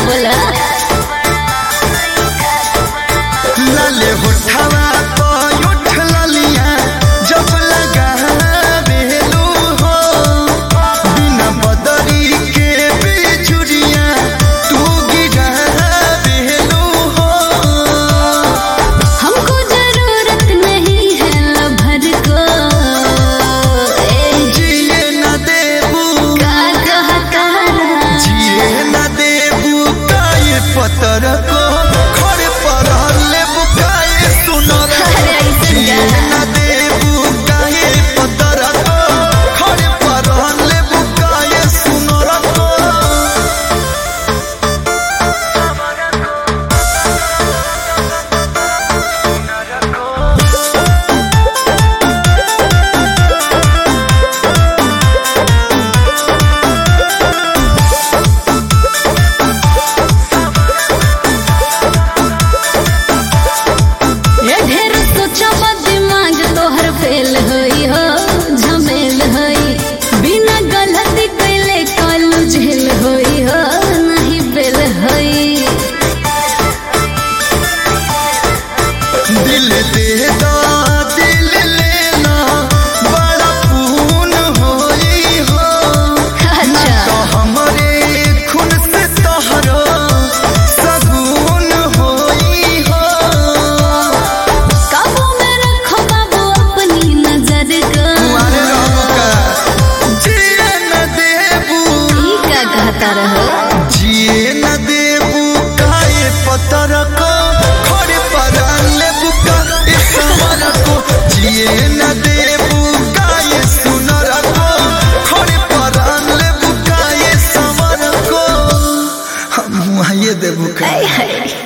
बोला लाले होठवा पर उठ ललिया जब लगा बेलू हो बिना बदरी के बिजुरिया तू गिरा बेलू हो। हमको जरूरत नहीं है लभर को जिए न देबू का कहता जिए न देबू काये पतर को खड़े पर लेबू काये सुनर अरे ऐसे जिए न देबू काये पतर को खड़े पर लेबू काये सुनर को। ये ढेर सोचा दिमाग तोहर फेल होई हो झमेल होई बिना गलती कैले कल झेल होई हो नहीं बेल होई। दिल दे दो दिल लेना बड़ा पून होई हो अच्छा तो हमरे खून से तोहरो सगुन होई हो। काबू में रखो बाबू अपनी नजर को तुम्हारे रब का जिए न देबू ई का कहता रहो जिए न देबू काये पतर को खड़े पर लेबू का इस समर को जिए न देबू काये सुनर को खड़े पर लेबू काये समर को हम वहाँ ये देबू का हाय हाय